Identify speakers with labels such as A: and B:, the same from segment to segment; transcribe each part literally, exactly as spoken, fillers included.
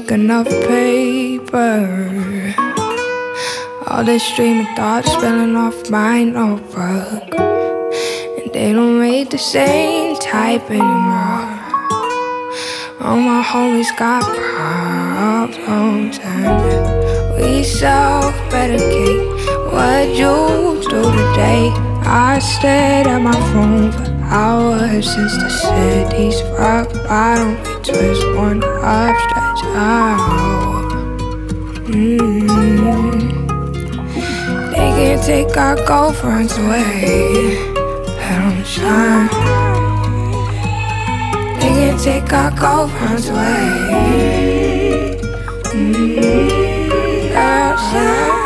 A: make enough paper. All this streaming thoughts spilling off my notebook, and they don't make the same type anymore. All my homies got problems, and we self-medicate. What'd you do today? I stared at my phone for hours since the city's rock bottom. We twist one up, stretch out. Mm-hmm. They can't take our girlfriends away. Let them shine. They can't take our girlfriends away. Mm-hmm. Outside.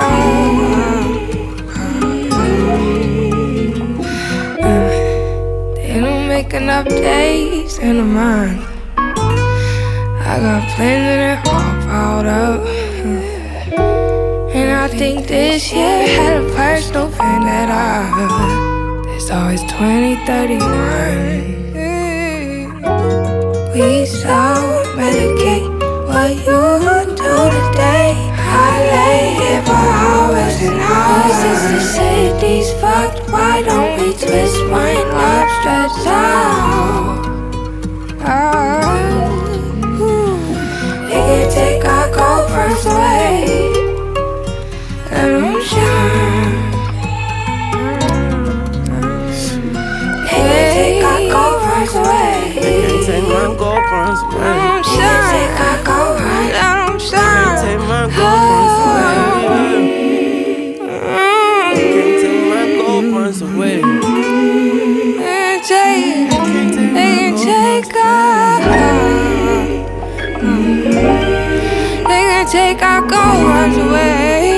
A: They don't make enough days in a month. I got plans and they're all piled up. And I think this year had a personal vendetta. There's always twenty thirty-one. We self-medicate. What you do today? I lay here for hours and hours. Since the city's fucked, why don't we twist one up, stretch out? Oh, they can take our girlfriends away. Let them shine. They can take our girlfriends away.
B: They can't take my girlfriends away.
A: Let them shine. They can take our girlfriends. Let them shine.
B: They can't take my girlfriends away. They can't take my girlfriends away.
A: They can take. They can take our. They can take our girlfriends away.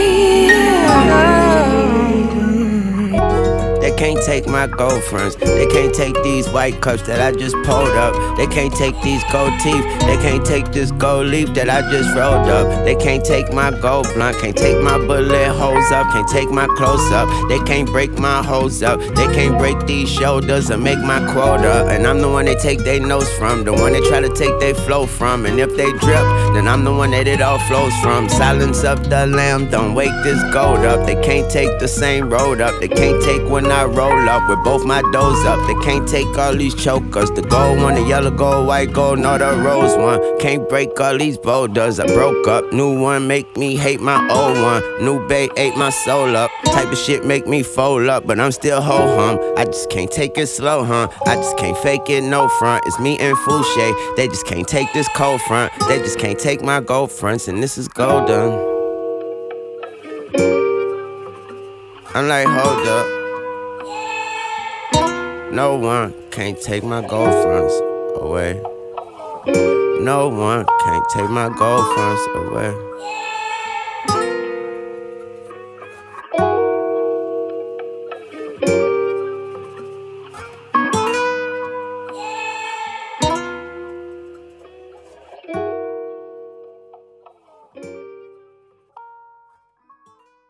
B: They can't take my girlfriends. They can't take these white cups that I just pulled up. They can't take these gold teeth. They can't take this gold leaf that I just rolled up. They can't take my gold blunt. Can't take my bullet holes up. Can't take my close up. They can't break my hoes up. They can't break these shoulders or make my quota. And I'm the one they take their nose from. The one they try to take their flow from. And if they drip, then I'm the one that it all flows from. Silence up the lamb. Don't wake this gold up. They can't take the same road up. They can't take when I roll up with both my doors up. They can't take all these chokers. The gold one, the yellow gold, white gold, no the rose one. Can't break all these boulders. I broke up, new one make me hate my old one. New bae ate my soul up. Type of shit make me fold up, but I'm still ho-hum. I just can't take it slow, huh? I just can't fake it, no front. It's me and Fouché. They just can't take this cold front. They just can't take my gold fronts, and this is golden. I'm like, hold up. No one can't take my girlfriends away. No one can't take my girlfriends away.